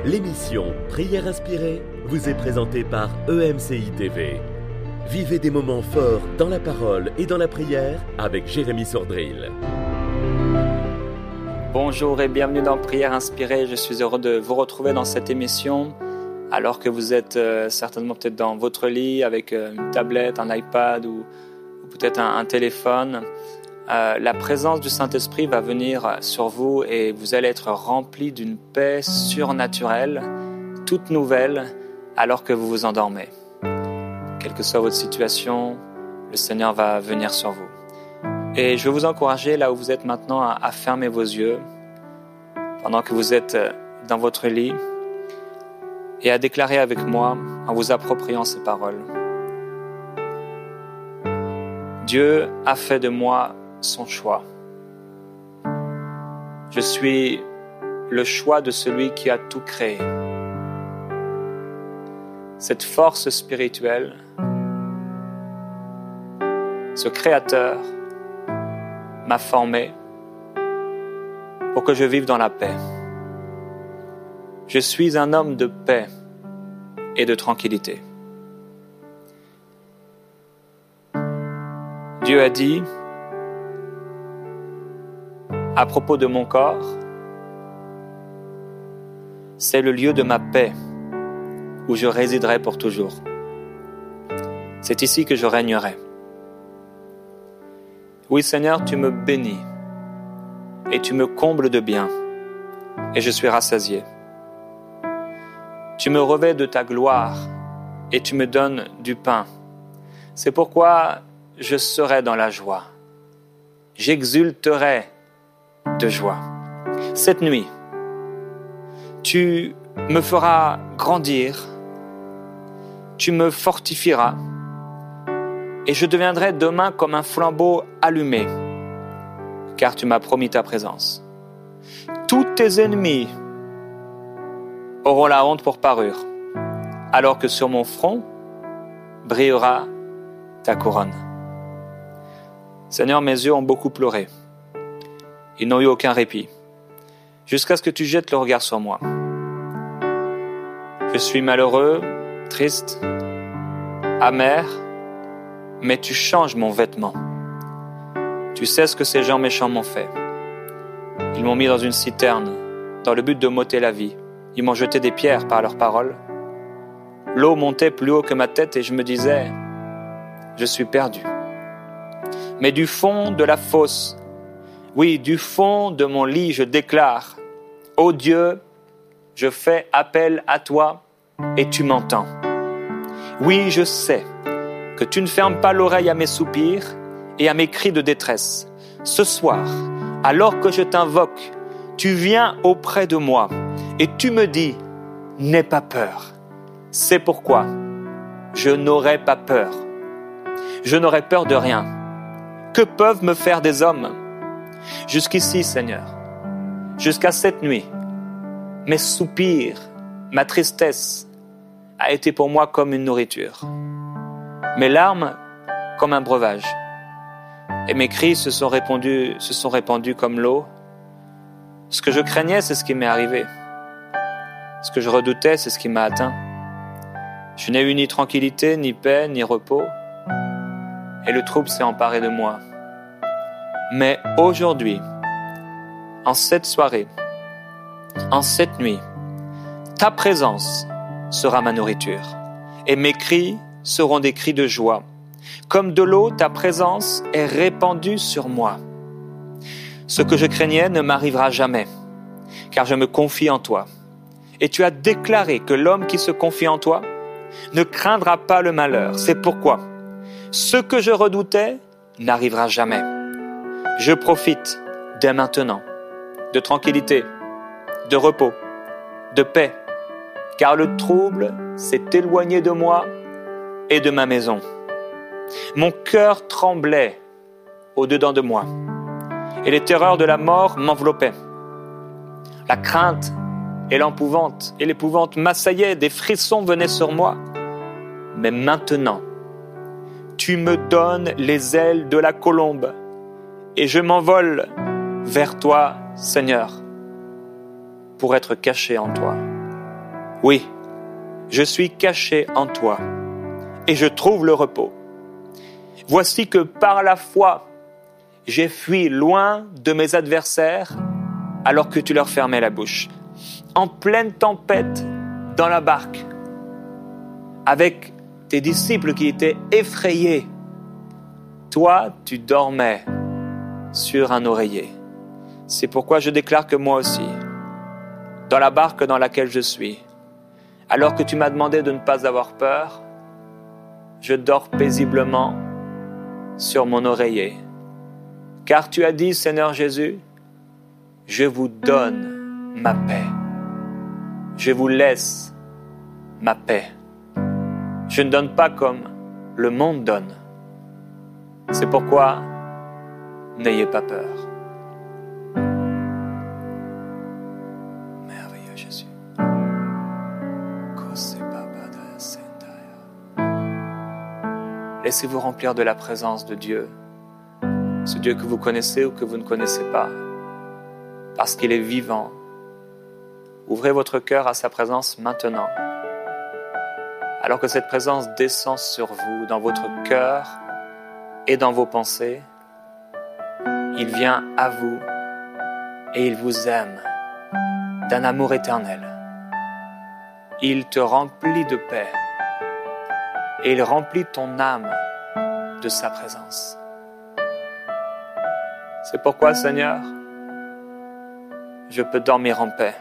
L'émission Prière inspirée vous est présentée par EMCI TV. Vivez des moments forts dans la parole et dans la prière avec Jérémy Sordrill. Bonjour et bienvenue dans Prière inspirée. Je suis heureux de vous retrouver dans cette émission alors que vous êtes certainement peut-être dans votre lit avec une tablette, un iPad ou peut-être un téléphone. La présence du Saint-Esprit va venir sur vous et vous allez être remplis d'une paix surnaturelle, toute nouvelle, alors que vous vous endormez. Quelle que soit votre situation, le Seigneur va venir sur vous. Et je veux vous encourager, là où vous êtes maintenant, à fermer vos yeux pendant que vous êtes dans votre lit et à déclarer avec moi, en vous appropriant ces paroles. Dieu a fait de moi son choix. Je suis le choix de celui qui a tout créé. Cette force spirituelle, ce Créateur m'a formé pour que je vive dans la paix. Je suis un homme de paix et de tranquillité. Dieu a dit à propos de mon corps, c'est le lieu de ma paix où je résiderai pour toujours. C'est ici que je régnerai. Oui, Seigneur, tu me bénis et tu me combles de bien et je suis rassasié. Tu me revêts de ta gloire et tu me donnes du pain. C'est pourquoi je serai dans la joie. J'exulterai de joie. Cette nuit, tu me feras grandir, tu me fortifieras et je deviendrai demain comme un flambeau allumé, car tu m'as promis ta présence. Tous tes ennemis auront la honte pour parure, alors que sur mon front brillera ta couronne. Seigneur, mes yeux ont beaucoup pleuré. Ils n'ont eu aucun répit, jusqu'à ce que tu jettes le regard sur moi. Je suis malheureux, triste, amer, mais tu changes mon vêtement. Tu sais ce que ces gens méchants m'ont fait. Ils m'ont mis dans une citerne, dans le but de m'ôter la vie. Ils m'ont jeté des pierres par leurs paroles. L'eau montait plus haut que ma tête et je me disais, je suis perdu. Mais du fond de la fosse, oui, du fond de mon lit, je déclare, ô Dieu, je fais appel à toi et tu m'entends. Oui, je sais que tu ne fermes pas l'oreille à mes soupirs et à mes cris de détresse. Ce soir, alors que je t'invoque, tu viens auprès de moi et tu me dis, n'aie pas peur. C'est pourquoi je n'aurai pas peur. Je n'aurai peur de rien. Que peuvent me faire des hommes ? Jusqu'ici, Seigneur, jusqu'à cette nuit, mes soupirs, ma tristesse a été pour moi comme une nourriture. Mes larmes comme un breuvage. Et mes cris se sont répandus comme l'eau. Ce que je craignais, c'est ce qui m'est arrivé. Ce que je redoutais, c'est ce qui m'a atteint. Je n'ai eu ni tranquillité, ni paix, ni repos. Et le trouble s'est emparé de moi. Mais aujourd'hui, en cette soirée, en cette nuit, ta présence sera ma nourriture. Et mes cris seront des cris de joie. Comme de l'eau, ta présence est répandue sur moi. Ce que je craignais ne m'arrivera jamais, car je me confie en toi. Et tu as déclaré que l'homme qui se confie en toi ne craindra pas le malheur. C'est pourquoi ce que je redoutais n'arrivera jamais. Je profite dès maintenant de tranquillité, de repos, de paix, car le trouble s'est éloigné de moi et de ma maison. Mon cœur tremblait au-dedans de moi et les terreurs de la mort m'enveloppaient. La crainte et l'épouvante m'assaillaient, des frissons venaient sur moi. Mais maintenant, tu me donnes les ailes de la colombe et je m'envole vers toi, Seigneur, pour être caché en toi. Oui, je suis caché en toi et je trouve le repos. Voici que par la foi, j'ai fui loin de mes adversaires alors que tu leur fermais la bouche. En pleine tempête dans la barque, avec tes disciples qui étaient effrayés, toi, tu dormais sur un oreiller. C'est pourquoi je déclare que moi aussi, dans la barque dans laquelle je suis, alors que tu m'as demandé de ne pas avoir peur, je dors paisiblement sur mon oreiller. Car tu as dit, Seigneur Jésus, je vous donne ma paix. Je vous laisse ma paix. Je ne donne pas comme le monde donne. C'est pourquoi, n'ayez pas peur. Merveilleux Jésus. Laissez-vous remplir de la présence de Dieu. Ce Dieu que vous connaissez ou que vous ne connaissez pas. Parce qu'il est vivant. Ouvrez votre cœur à sa présence maintenant. Alors que cette présence descend sur vous, dans votre cœur et dans vos pensées, il vient à vous et il vous aime d'un amour éternel. Il te remplit de paix et il remplit ton âme de sa présence. C'est pourquoi, Seigneur, je peux dormir en paix.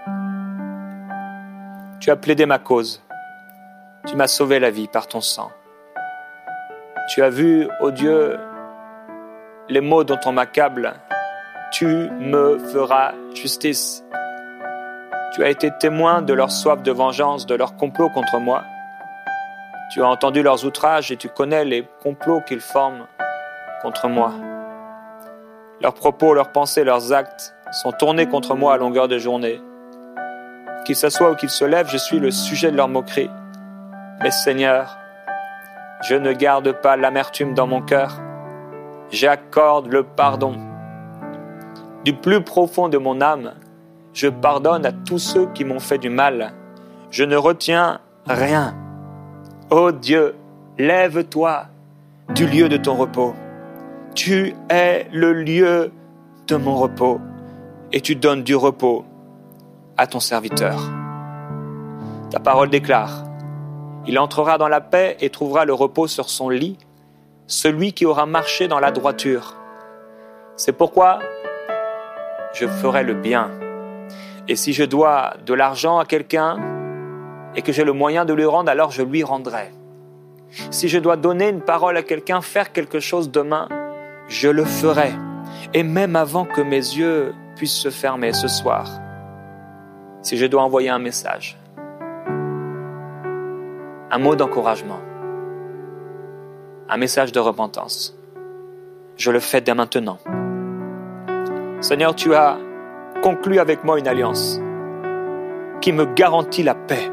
Tu as plaidé ma cause. Tu m'as sauvé la vie par ton sang. Tu as vu, ô Dieu, les maux dont on m'accable. Tu me feras justice. Tu as été témoin de leur soif de vengeance, de leur complot contre moi. Tu as entendu leurs outrages et tu connais les complots qu'ils forment contre moi. Leurs propos, leurs pensées, leurs actes sont tournés contre moi à longueur de journée. Qu'ils s'assoient ou qu'ils se lèvent, je suis le sujet de leur moquerie. Mais Seigneur, je ne garde pas l'amertume dans mon cœur. J'accorde le pardon. Du plus profond de mon âme, je pardonne à tous ceux qui m'ont fait du mal. Je ne retiens rien. Ô Dieu, lève-toi du lieu de ton repos. Tu es le lieu de mon repos et tu donnes du repos à ton serviteur. Ta parole déclare: il entrera dans la paix et trouvera le repos sur son lit, celui qui aura marché dans la droiture. C'est pourquoi je ferai le bien. Et si je dois de l'argent à quelqu'un et que j'ai le moyen de lui rendre, alors je lui rendrai. Si je dois donner une parole à quelqu'un, faire quelque chose demain, je le ferai. Et même avant que mes yeux puissent se fermer ce soir, si je dois envoyer un message, un mot d'encouragement, un message de repentance, je le fais dès maintenant. Seigneur, tu as conclu avec moi une alliance qui me garantit la paix.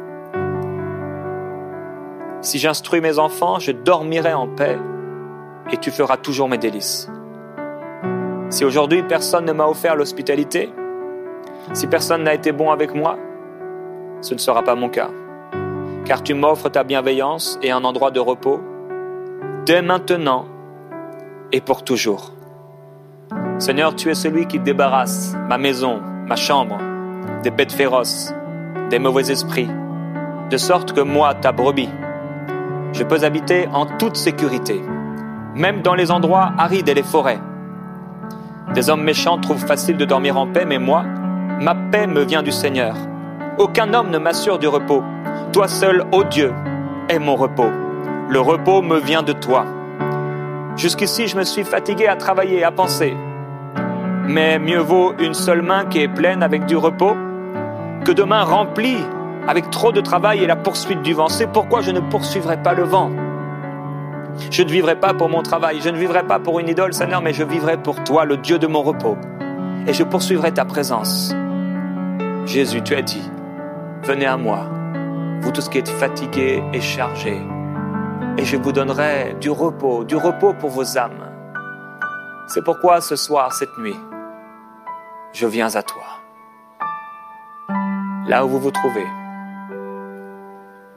Si j'instruis mes enfants, je dormirai en paix et tu feras toujours mes délices. Si aujourd'hui personne ne m'a offert l'hospitalité, si personne n'a été bon avec moi, ce ne sera pas mon cas. Car tu m'offres ta bienveillance et un endroit de repos, dès maintenant et pour toujours. Seigneur, tu es celui qui débarrasse ma maison, ma chambre, des bêtes féroces, des mauvais esprits, de sorte que moi, ta brebis, je peux habiter en toute sécurité, même dans les endroits arides et les forêts. Des hommes méchants trouvent facile de dormir en paix, mais moi, ma paix me vient du Seigneur. Aucun homme ne m'assure du repos. Toi seul, ô Dieu, est mon repos. Le repos me vient de toi. Jusqu'ici, je me suis fatigué à travailler, à penser. Mais mieux vaut une seule main qui est pleine avec du repos que deux mains remplies avec trop de travail et la poursuite du vent. C'est pourquoi je ne poursuivrai pas le vent. Je ne vivrai pas pour mon travail, je ne vivrai pas pour une idole, Seigneur, mais je vivrai pour toi, le Dieu de mon repos. Et je poursuivrai ta présence. Jésus, tu as dit, venez à moi, vous tous qui êtes fatigués et chargés, et je vous donnerai du repos pour vos âmes. C'est pourquoi ce soir, cette nuit, je viens à toi. Là où vous vous trouvez,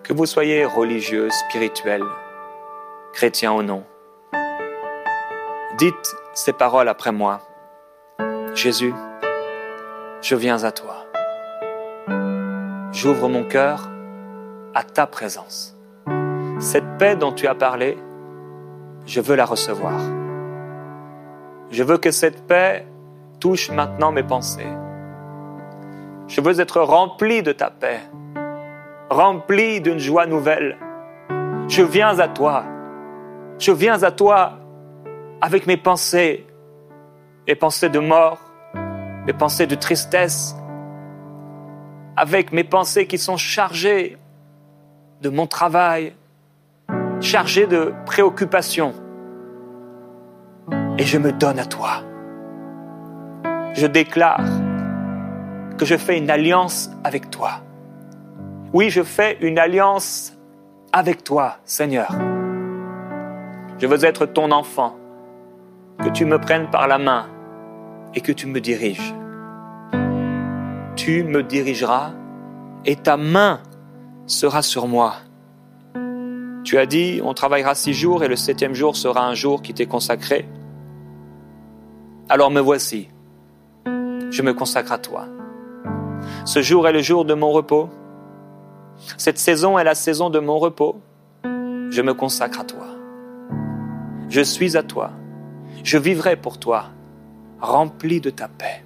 Que vous soyez religieux, spirituel, chrétien ou non, dites ces paroles après moi. Jésus, je viens à toi. J'ouvre mon cœur à ta présence. Cette paix dont tu as parlé, je veux la recevoir. Je veux que cette paix touche maintenant mes pensées. Je veux être rempli de ta paix, rempli d'une joie nouvelle. Je viens à toi. Je viens à toi avec mes pensées de mort, mes pensées de tristesse, avec mes pensées qui sont chargées de mon travail, chargées de préoccupations. Et je me donne à toi. Je déclare que je fais une alliance avec toi. Oui, je fais une alliance avec toi, Seigneur. Je veux être ton enfant, que tu me prennes par la main et que tu me diriges. Tu me dirigeras et ta main sera sur moi. Tu as dit, on travaillera 6 jours et le 7e jour sera un jour qui t'est consacré. Alors me voici, je me consacre à toi. Ce jour est le jour de mon repos. Cette saison est la saison de mon repos. Je me consacre à toi. Je suis à toi. Je vivrai pour toi, rempli de ta paix.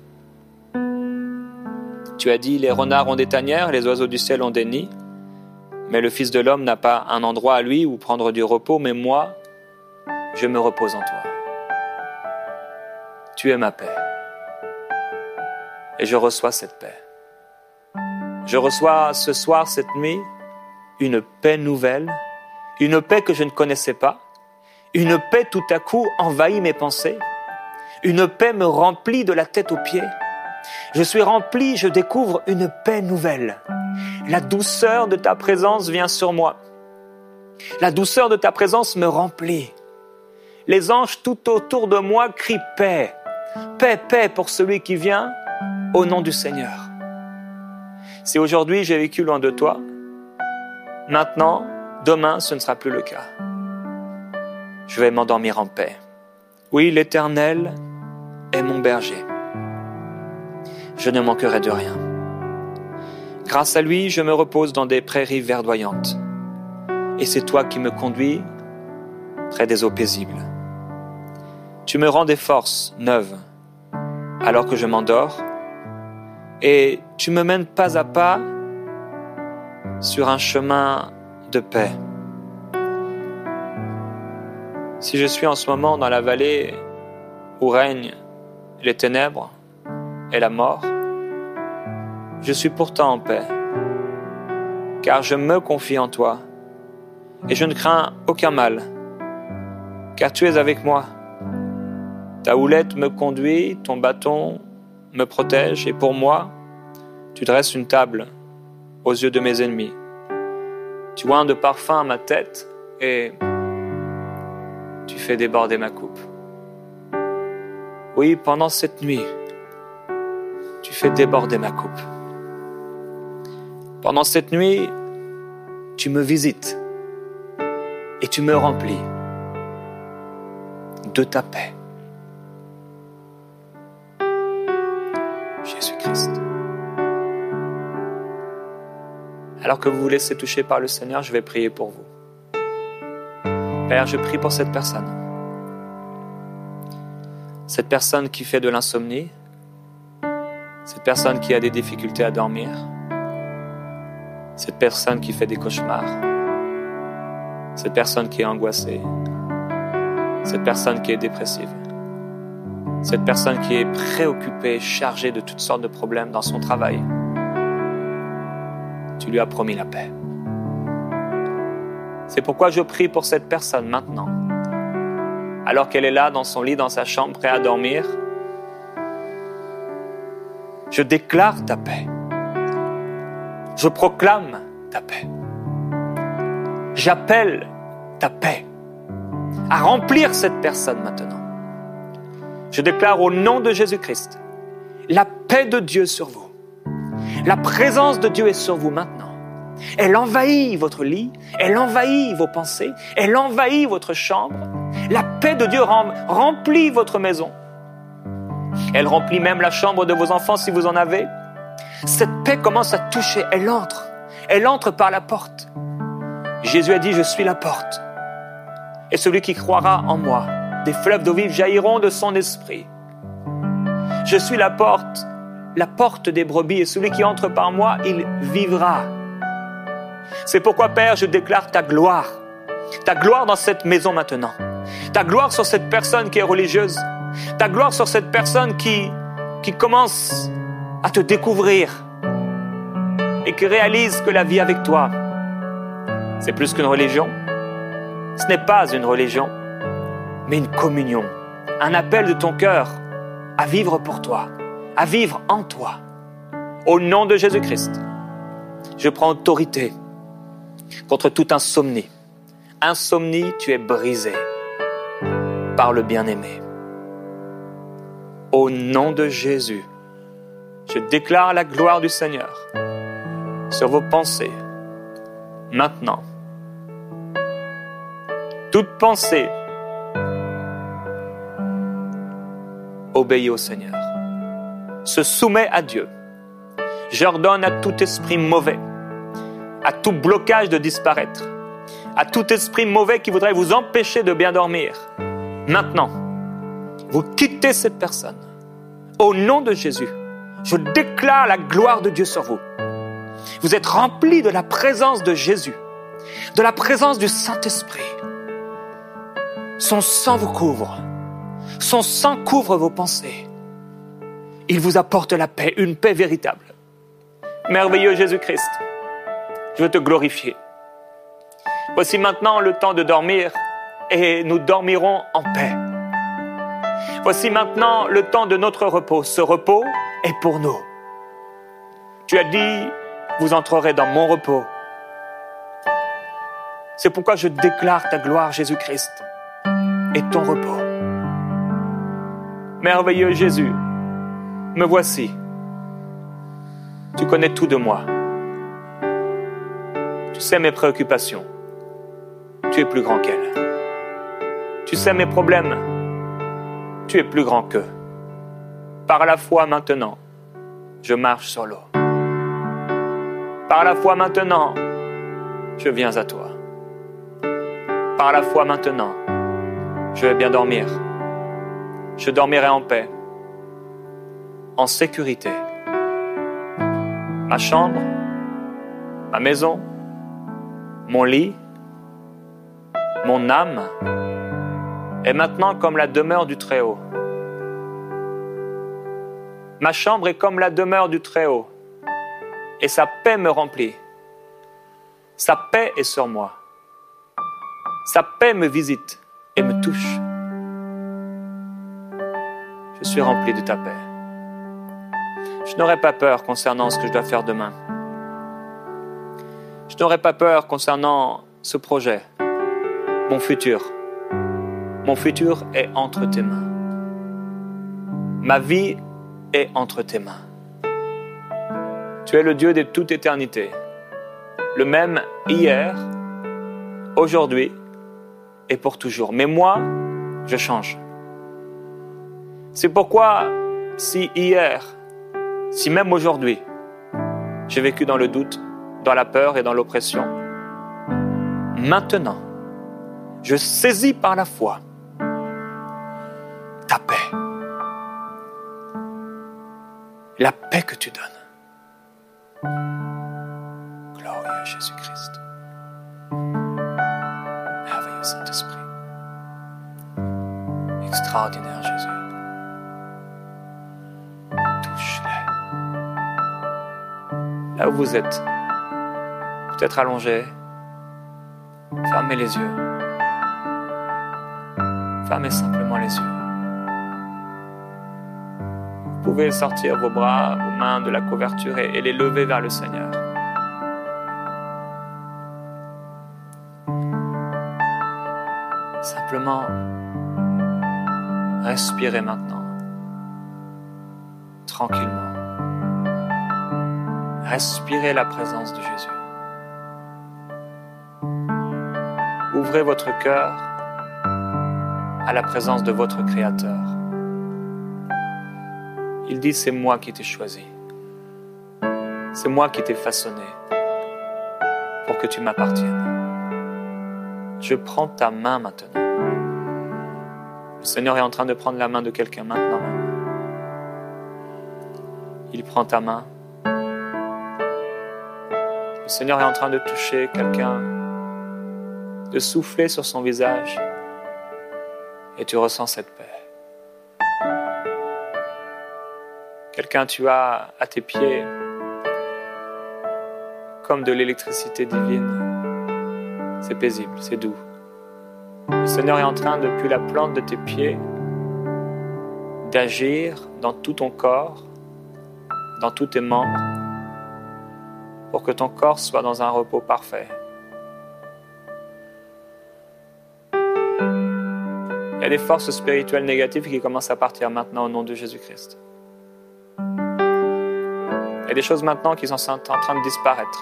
Tu as dit, les renards ont des tanières, les oiseaux du ciel ont des nids, mais le Fils de l'homme n'a pas un endroit à lui où prendre du repos, mais moi, je me repose en toi. Tu es ma paix. Et je reçois cette paix. Je reçois ce soir, cette nuit, une paix nouvelle, une paix que je ne connaissais pas, une paix tout à coup envahit mes pensées, une paix me remplit de la tête aux pieds. Je suis rempli, je découvre une paix nouvelle. La douceur de ta présence vient sur moi. La douceur de ta présence me remplit. Les anges tout autour de moi crient paix. Paix, paix pour celui qui vient au nom du Seigneur. Si aujourd'hui j'ai vécu loin de toi, maintenant, demain, ce ne sera plus le cas. Je vais m'endormir en paix. Oui, l'Éternel est mon berger. Je ne manquerai de rien. Grâce à lui, je me repose dans des prairies verdoyantes. Et c'est toi qui me conduis près des eaux paisibles. Tu me rends des forces neuves alors que je m'endors et tu me mènes pas à pas sur un chemin de paix. Si je suis en ce moment dans la vallée où règnent les ténèbres et la mort, je suis pourtant en paix, car je me confie en toi et je ne crains aucun mal, car tu es avec moi. Ta houlette me conduit, ton bâton me protège et pour moi, tu dresses une table aux yeux de mes ennemis. Tu oins de parfum ma tête et tu fais déborder ma coupe. Oui, pendant cette nuit, tu fais déborder ma coupe. Pendant cette nuit, tu me visites et tu me remplis de ta paix. Jésus-Christ. Alors que vous vous laissez toucher par le Seigneur, je vais prier pour vous. Père, je prie pour cette personne. Cette personne qui fait de l'insomnie, cette personne qui a des difficultés à dormir, cette personne qui fait des cauchemars, cette personne qui est angoissée, cette personne qui est dépressive, cette personne qui est préoccupée, chargée de toutes sortes de problèmes dans son travail. Tu lui as promis la paix. C'est pourquoi je prie pour cette personne maintenant, alors qu'elle est là dans son lit, dans sa chambre, prête à dormir. Je déclare ta paix. Je proclame ta paix. J'appelle ta paix à remplir cette personne maintenant. Je déclare au nom de Jésus-Christ la paix de Dieu sur vous. La présence de Dieu est sur vous maintenant. Elle envahit votre lit, elle envahit vos pensées, elle envahit votre chambre. La paix de Dieu remplit votre maison. Elle remplit même la chambre de vos enfants si vous en avez. Cette paix commence à toucher, elle entre par la porte. Jésus a dit, je suis la porte. Et celui qui croira en moi, des fleuves d'eau vive jailliront de son esprit. Je suis la porte des brebis, et celui qui entre par moi, il vivra. C'est pourquoi, Père, je déclare ta gloire dans cette maison maintenant, ta gloire sur cette personne qui est religieuse, ta gloire sur cette personne qui commence à te découvrir et qui réalise que la vie avec toi, c'est plus qu'une religion. Ce n'est pas une religion, mais une communion, un appel de ton cœur à vivre pour toi, à vivre en toi. Au nom de Jésus-Christ, je prends autorité contre toute insomnie. Insomnie, tu es brisé par le bien-aimé. Au nom de Jésus, je déclare la gloire du Seigneur sur vos pensées. Maintenant, toute pensée obéit au Seigneur, se soumet à Dieu. J'ordonne à tout esprit mauvais, à tout blocage de disparaître, à tout esprit mauvais qui voudrait vous empêcher de bien dormir. Maintenant, vous quittez cette personne. Au nom de Jésus, je déclare la gloire de Dieu sur vous. Vous êtes remplis de la présence de Jésus, de la présence du Saint-Esprit. Son sang vous couvre. Son sang couvre vos pensées. Il vous apporte la paix, une paix véritable. Merveilleux Jésus-Christ, je veux te glorifier. Voici maintenant le temps de dormir et nous dormirons en paix. Voici maintenant le temps de notre repos. Ce repos est pour nous. Tu as dit, vous entrerez dans mon repos. C'est pourquoi je déclare ta gloire, Jésus-Christ, et ton repos. Merveilleux Jésus, me voici. Tu connais tout de moi. Tu sais mes préoccupations. Tu es plus grand qu'elles. Tu sais mes problèmes. Tu es plus grand qu'eux. Par la foi maintenant, je marche sur l'eau. Par la foi maintenant, je viens à toi. Par la foi maintenant, je vais bien dormir. Je dormirai en paix, en sécurité. Ma chambre, ma maison, mon lit, mon âme est maintenant comme la demeure du Très-Haut. Ma chambre est comme la demeure du Très-Haut, et sa paix me remplit. Sa paix est sur moi. Sa paix me visite et me touche. Je suis rempli de ta paix. Je n'aurai pas peur concernant ce que je dois faire demain. Je n'aurai pas peur concernant ce projet, mon futur. Mon futur est entre tes mains. Ma vie est entre tes mains. Tu es le Dieu de toute éternité, le même hier, aujourd'hui et pour toujours. Mais moi, je change. C'est pourquoi, si hier, si même aujourd'hui, j'ai vécu dans le doute, dans la peur et dans l'oppression, maintenant, je saisis par la foi ta paix. La paix que tu donnes. Glorieux Jésus-Christ. Merveilleux Saint-Esprit. Extraordinaire Jésus. Touche-les. Là où vous êtes, peut-être allongé, fermez les yeux. Fermez simplement les yeux. Vous pouvez sortir vos bras, vos mains de la couverture et les lever vers le Seigneur. Simplement, respirez maintenant, tranquillement. Respirez la présence de Jésus. ouvrez votre cœur à la présence de votre Créateur. Il dit, c'est moi qui t'ai choisi. C'est moi qui t'ai façonné pour que tu m'appartiennes. Je prends ta main maintenant. Le Seigneur est en train de prendre la main de quelqu'un maintenant même. Il prend ta main. Le Seigneur est en train de toucher quelqu'un, de souffler sur son visage, et tu ressens cette paix. Quelqu'un, tu as à tes pieds comme de l'électricité divine. C'est paisible, c'est doux. Le Seigneur est en train, depuis la plante de tes pieds, d'agir dans tout ton corps, dans tous tes membres, pour que ton corps soit dans un repos parfait. Il y a des forces spirituelles négatives qui commencent à partir maintenant au nom de Jésus-Christ. Il y a des choses maintenant qui sont en train de disparaître.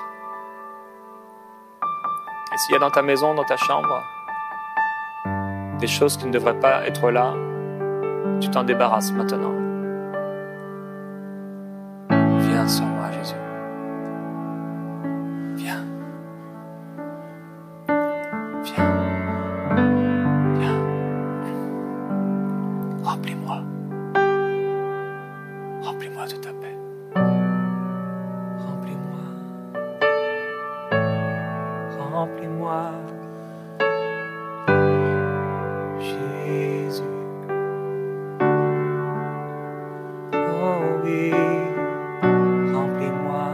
Et s'il y a dans ta maison, dans ta chambre, des choses qui ne devraient pas être là, tu t'en débarrasses maintenant. Viens sur moi, Jésus. Viens. Viens. Viens. Remplis-moi. Remplis-moi de ta paix. Remplis-moi. Remplis-moi. Jésus. Oh oui. Remplis-moi.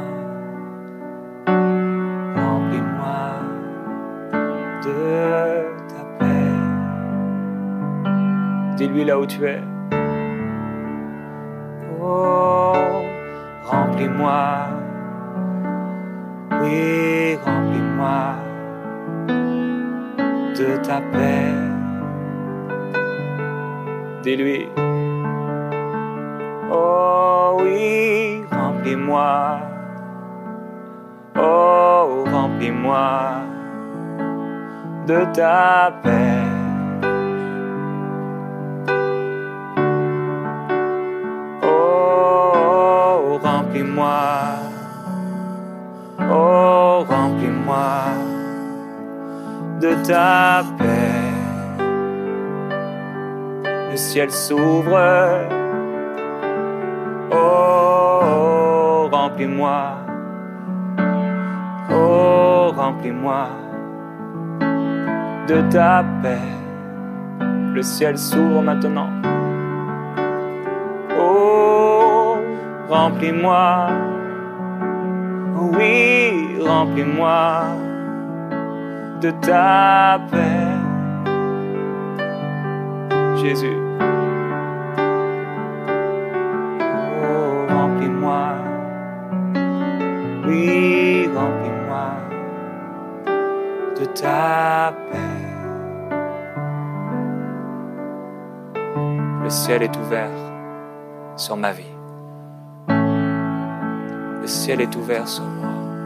Remplis-moi de ta paix. Dis-lui là où tu es. Oh, remplis-moi. Oui, remplis-moi de ta paix. Dis-lui. Oh oui, remplis-moi. Oh, remplis-moi de ta paix. Oh, remplis-moi. Oh, remplis-moi de ta paix. Le ciel s'ouvre. Oh, remplis-moi. Oh, remplis-moi de ta paix. Le ciel s'ouvre maintenant. Oh, remplis-moi. Oui, remplis-moi de ta paix. Jésus. Oh, remplis-moi. Oui, remplis-moi de ta paix. Le ciel est ouvert sur ma vie. Le ciel est ouvert sur moi.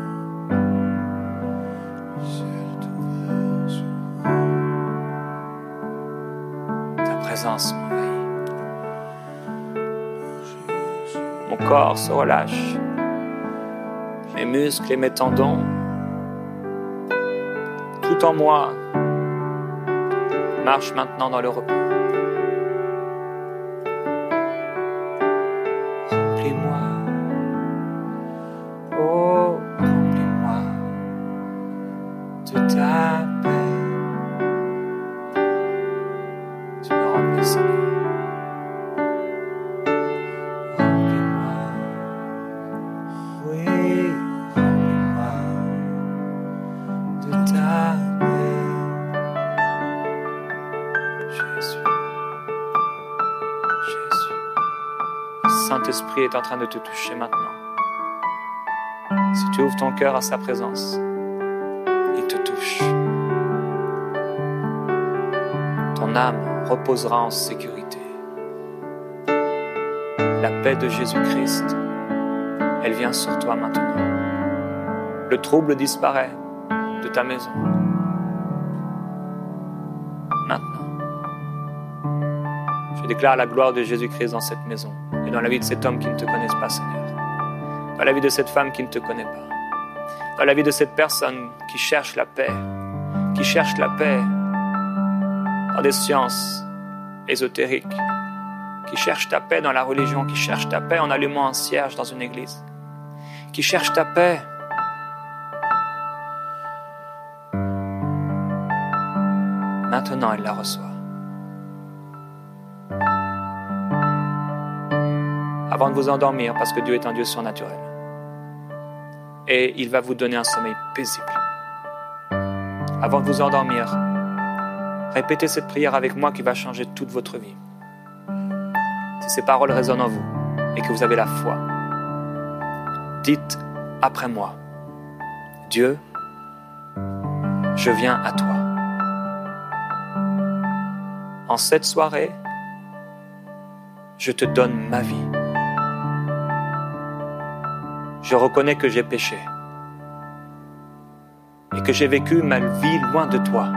Ta présence m'envahit. Mon corps se relâche. Mes muscles et mes tendons, tout en moi, marche maintenant dans le repos. Remplis-moi, oh, remplis-moi de ta paix. Tu me remplis, Seigneur. Remplis-moi, oui, remplis-moi de ta paix. Jésus, Jésus. Le Saint-Esprit est en train de te toucher maintenant. Si tu ouvres ton cœur à sa présence, il te touche. Ton âme reposera en sécurité. La paix de Jésus-Christ, elle vient sur toi maintenant. Le trouble disparaît de ta maison. Je déclare la gloire de Jésus-Christ dans cette maison et dans la vie de cet homme qui ne te connaisse pas, Seigneur. Dans la vie de cette femme qui ne te connaît pas. Dans la vie de cette personne qui cherche la paix. Qui cherche la paix dans des sciences ésotériques. Qui cherche ta paix dans la religion. Qui cherche ta paix en allumant un cierge dans une église. Qui cherche ta paix maintenant, elle la reçoit. Avant de vous endormir, parce que Dieu est un Dieu surnaturel. Et il va vous donner un sommeil paisible. Avant de vous endormir, répétez cette prière avec moi qui va changer toute votre vie. Si ces paroles résonnent en vous et que vous avez la foi, dites après moi, Dieu, je viens à toi. En cette soirée, je te donne ma vie. Je reconnais que j'ai péché et que j'ai vécu ma vie loin de toi.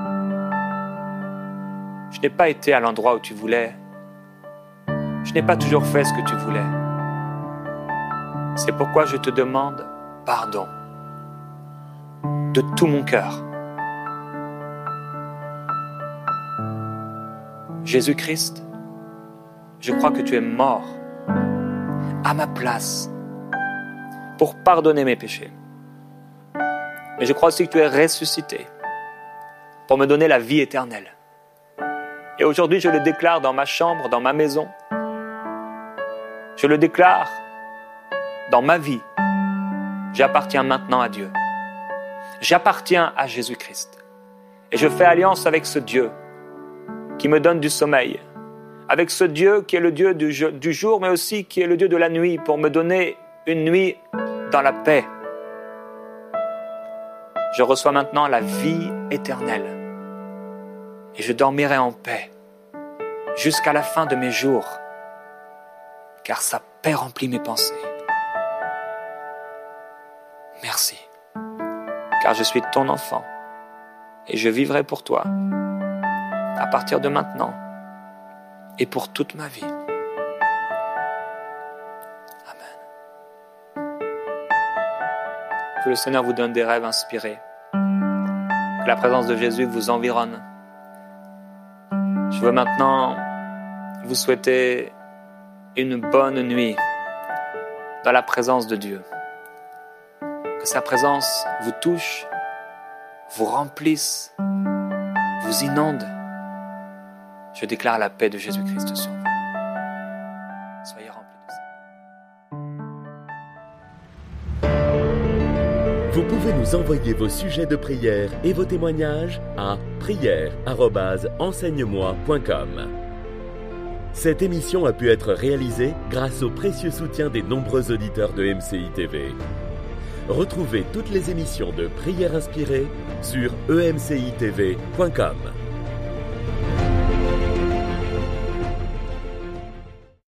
Je n'ai pas été à l'endroit où tu voulais. Je n'ai pas toujours fait ce que tu voulais. C'est pourquoi je te demande pardon de tout mon cœur. Jésus-Christ, je crois que tu es mort à ma place pour pardonner mes péchés. Mais je crois aussi que tu es ressuscité pour me donner la vie éternelle. Et aujourd'hui, je le déclare dans ma chambre, dans ma maison. Je le déclare dans ma vie. J'appartiens maintenant à Dieu. J'appartiens à Jésus-Christ. Et je fais alliance avec ce Dieu qui me donne du sommeil, avec ce Dieu qui est le Dieu du jour, mais aussi qui est le Dieu de la nuit, pour me donner une nuit dans la paix. Je reçois maintenant la vie éternelle et je dormirai en paix jusqu'à la fin de mes jours, car sa paix remplit mes pensées. Merci, car je suis ton enfant et je vivrai pour toi à partir de maintenant et pour toute ma vie. Amen. Que le Seigneur vous donne des rêves inspirés. Que la présence de Jésus vous environne. Je veux maintenant vous souhaiter une bonne nuit dans la présence de Dieu. Que sa présence vous touche, vous remplisse, vous inonde. Je déclare la paix de Jésus-Christ sur vous. Soyez remplis de ça. Vous pouvez nous envoyer vos sujets de prière et vos témoignages à prière@enseigne-moi.com. Cette émission a pu être réalisée grâce au précieux soutien des nombreux auditeurs de MCI TV. Retrouvez toutes les émissions de Prière Inspirée sur emcitv.com.